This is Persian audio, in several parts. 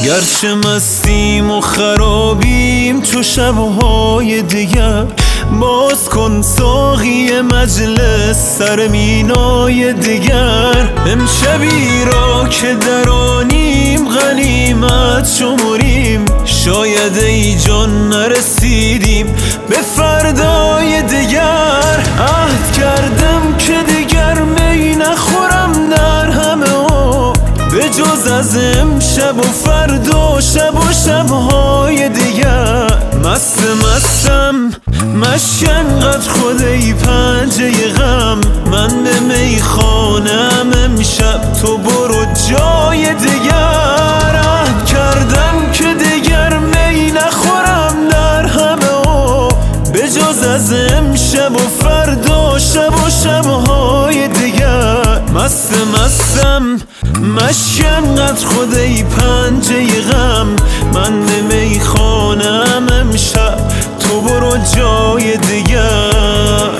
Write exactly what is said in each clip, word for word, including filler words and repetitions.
گرچه مستیم و خرابیم تو شبهای دیگر، باز کن ساقی مجلس سر مینای دیگر. امشبی را که درانیم غنیمت شمریم، شاید ای جان نرسیدیم به فردای دیگر. عهد کردم که دیگر می نخورم در همه ها، به جز از امشب و فردا شب و شبهای دیگر. مست مستم مشک انقدر خود ای پنجه غم، من به میخانم امشب تو برو جای دیگر. عهد کردم که دیگر می نخورم در همه ها، به جز از امشب و فردا شب و شبهای دیگر. مست مستم مشک انقدر خود ای پنجه غم، من به میخانم امشب تو برو جای دیگر.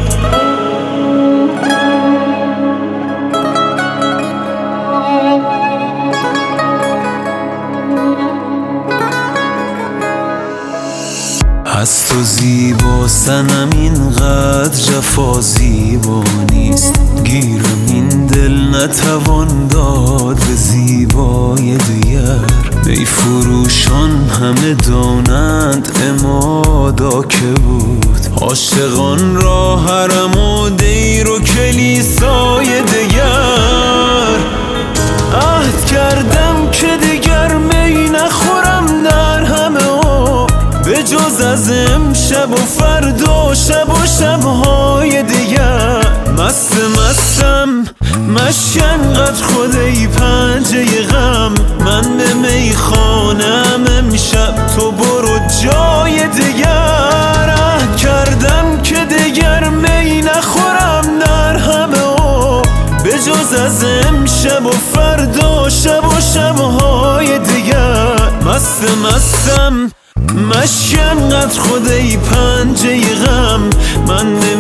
از تو زیبا سنم اینقدر جفا زیبا نیست، گیرم این دل نتوان داد به زیبای دیگر. ای فروشان همه دانند امادا که بود، عاشقان را حرم و دیر و کلیسای دیگر. عهد کردم که دیگر می نخورم در همه ها، به جز از امشب و فردا شب و شبهای دیگر. مست مستم مشک انقدر خود ای پنجه غم، من به میخانم امشب تو برو جای دیگر. عهد کردم که دیگر می نخورم در همه ها، به جز از امشب و فردا شب و شبهای دیگر. مست مستم مشک انقدر خود ای پنجه غم، من